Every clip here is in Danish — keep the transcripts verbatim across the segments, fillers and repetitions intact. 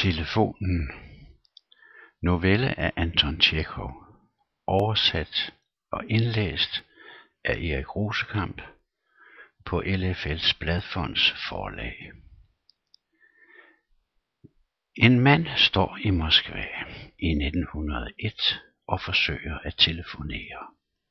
Telefonen. Novelle af Anton Tjekhov. Oversat og indlæst af Erik Rosekamp på L F L's Bladfonds forlag. En mand står i Moskva i nitten hundrede og et og forsøger at telefonere.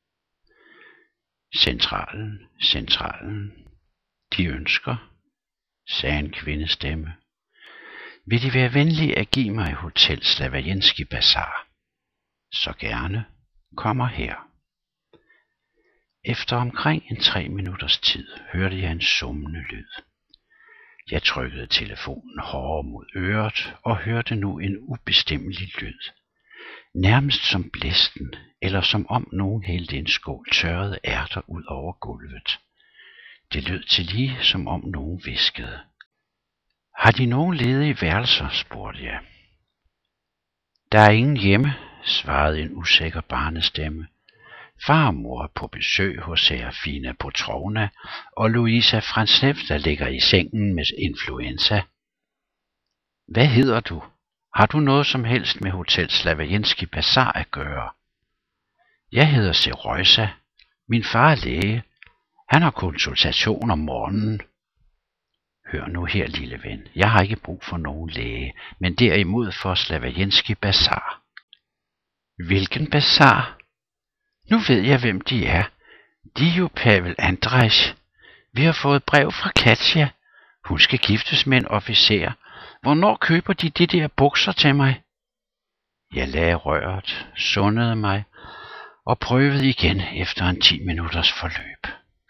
Centralen, centralen. De ønsker, sagde en kvindestemme. Vil De være venlige at give mig Hotel Slavajenskij Bazar? Så gerne. Kommer her. Efter omkring en tre minutters tid hørte jeg en summende lyd. Jeg trykkede telefonen hårdere mod øret og hørte nu en ubestemmelig lyd. Nærmest som blæsten, eller som om nogen hældte en skål tørrede ærter ud over gulvet. Det lød til lige, som om nogen hviskede. Har De nogen ledige værelser, spurgte jeg. Der er ingen hjemme, svarede en usikker barnestemme. Far og mor er på besøg hos Serafina Petrovna, og Louisa Frantsevna ligger i sengen med influenza. Hvad hedder du? Har du noget som helst med Hotel Slavajenskij Bazar at gøre? Jeg hedder Seroisa. Min far er læge. Han har konsultation om morgenen. Hør nu her, lille ven. Jeg har ikke brug for nogen læge, men derimod for Slavajenskij Bazar. Hvilken bazar? Nu ved jeg, hvem de er. De er jo Pavel Andrejs. Vi har fået brev fra Katja. Hun skal giftes med en officer. Hvornår køber de de der bukser til mig? Jeg lagde røret, sundede mig og prøvede igen efter en ti minutters forløb.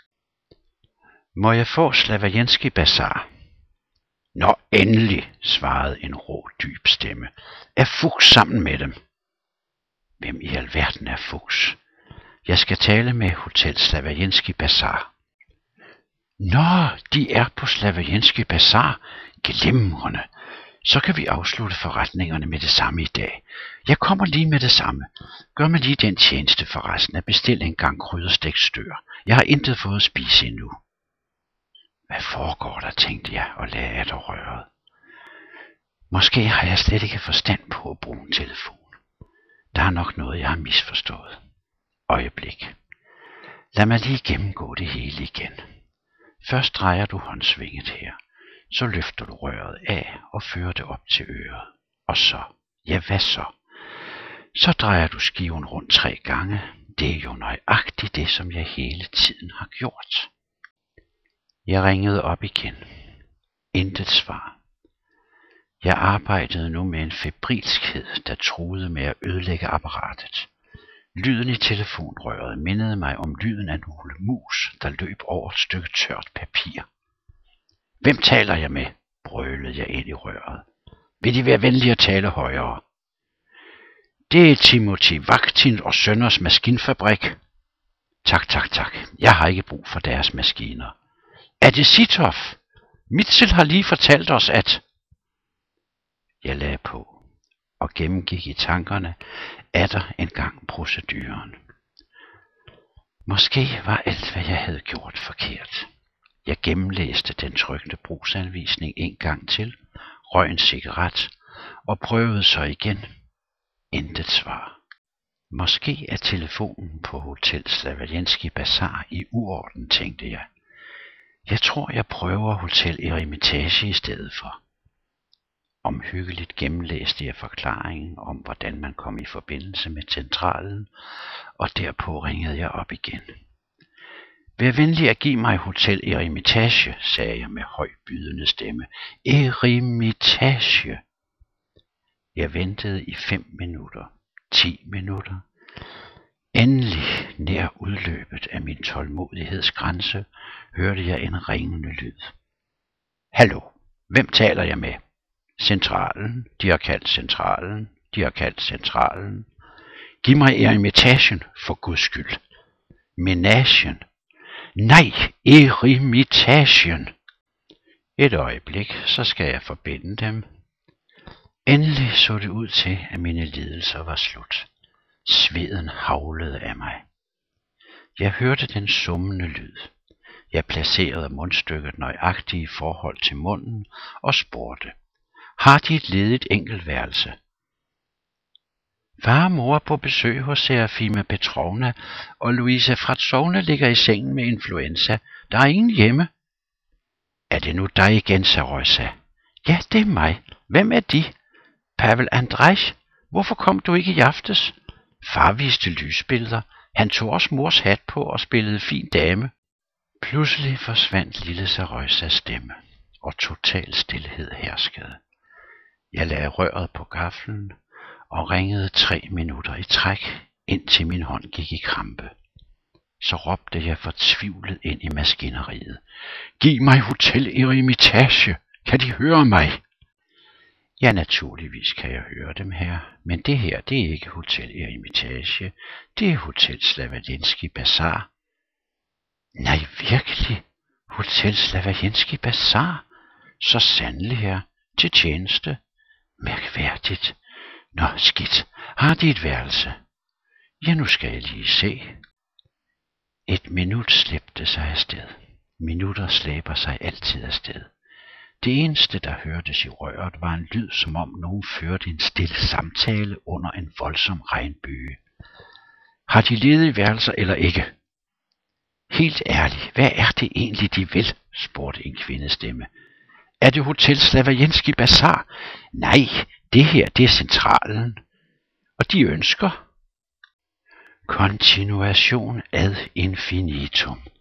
Må jeg få Slavajenskij Bazar? Nå, endelig, svarede en rå, dyb stemme. Er Fuchs sammen med dem? Hvem i alverden er Fuchs? Jeg skal tale med Hotel Slavajenskij Bazar. Nå, de er på Slavajenskij Bazar. Glimrende. Så kan vi afslutte forretningerne med det samme i dag. Jeg kommer lige med det samme. Gør mig lige den tjeneste forresten at bestille en gang krydderstegt stør. Jeg har intet fået at spise endnu. Hvad foregår der, tænkte jeg og lagde af og røret. Måske har jeg slet ikke forstand på at bruge en telefon. Der er nok noget, jeg har misforstået. Øjeblik. Lad mig lige gennemgå det hele igen. Først drejer du håndsvinget her. Så løfter du røret af og fører det op til øret. Og så, ja hvad så? Så drejer du skiven rundt tre gange. Det er jo nøjagtigt det, som jeg hele tiden har gjort. Jeg ringede op igen. Intet svar. Jeg arbejdede nu med en febrilskhed, der truede med at ødelægge apparatet. Lyden i telefonrøret mindede mig om lyden af nogle mus, der løb over et stykke tørt papir. Hvem taler jeg med? Brølede jeg ind i røret. Vil De være venlige at tale højere? Det er Timothy Vaktin og Sønners maskinfabrik. Tak, tak, tak. Jeg har ikke brug for deres maskiner. Er det Sitov? Mitchell har lige fortalt os, at... Jeg lagde på og gennemgik i tankerne atter engang proceduren. Måske var alt, hvad jeg havde gjort, forkert. Jeg gennemlæste den trykte brugsanvisning en gang til, røg en cigaret og prøvede så igen. Intet svar. Måske er telefonen på Hotel Slavajenskij Bazar i uorden, tænkte jeg. Jeg tror, jeg prøver Hotel Eremitage i stedet for. Omhyggeligt gennemlæste jeg forklaringen om, hvordan man kom i forbindelse med centralen, og derpå ringede jeg op igen. Vær venlig at give mig Hotel Eremitage, sagde jeg med høj bydende stemme. Eremitage. Jeg ventede i fem minutter, ti minutter. Endelig, nær udløbet af min tålmodighedsgrænse, hørte jeg en ringende lyd. Hallo, hvem taler jeg med? Centralen, de har kaldt centralen, de har kaldt centralen. Giv mig Eremitagen, for Guds skyld. Menagen. Nej, Eremitagen. Et øjeblik, så skal jeg forbinde dem. Endelig så det ud til, at mine lidelser var slut. Sveden haglede af mig. Jeg hørte den summende lyd. Jeg placerede mundstykket nøjagtigt i forhold til munden og spurgte. Har de et ledigt enkeltværelse? Far og mor er på besøg hos Serafima Petrovna, og Louisa Fratsovna ligger i sengen med influenza. Der er ingen hjemme. Er det nu dig igen, Sarosa? Ja, det er mig. Hvem er de? Pavel Andrejs, hvorfor kom du ikke i aftes? Far viste lysbilleder. Han tog også mors hat på og spillede fin dame. Pludselig forsvandt lille Sarosas stemme, og total stilhed herskede. Jeg lagde røret på gaflen og ringede tre minutter i træk, indtil min hånd gik i krampe. Så råbte jeg fortvivlet ind i maskineriet. Giv mig Hotel Eremitage! Kan de høre mig? Ja, naturligvis kan jeg høre dem her, men det her, det er ikke Hotel Eremitage, det er Hotel Slavajenski Bazar. Nej, virkelig? Hotel Slavajenski Bazar? Så sandelig her, til tjeneste. Mærkværdigt. Nå, skidt. Har de et værelse? Ja, nu skal jeg lige se. Et minut slæbte sig afsted. Minutter slæber sig altid afsted. Det eneste, der hørtes i røret, var en lyd, som om nogen førte en stille samtale under en voldsom regnbyge. Har de ledige værelser eller ikke? Helt ærligt, hvad er det egentlig, de vil? Spurgte en kvindestemme. Er det Hotel Slavajenski Bazar? Nej, det her, det er centralen. Og de ønsker? Continuation ad infinitum.